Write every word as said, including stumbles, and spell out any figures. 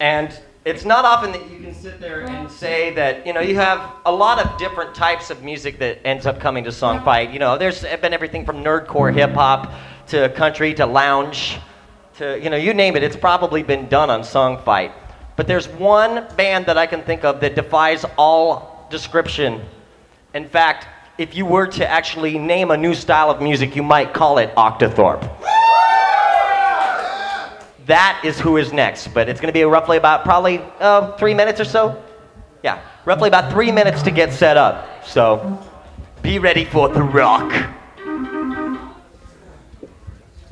And it's not often that you can sit there and say that, you know, you have a lot of different types of music that ends up coming to Songfight. You know, there's been everything from nerdcore hip-hop to country to lounge to, you know, you name it, it's probably been done on Songfight. But there's one band that I can think of that defies all description. In fact, if you were to actually name a new style of music, you might call it Octothorpe. That is who is next, but it's going to be roughly about probably uh, three minutes or so. Yeah, roughly about three minutes to get set up. So be ready for the rock.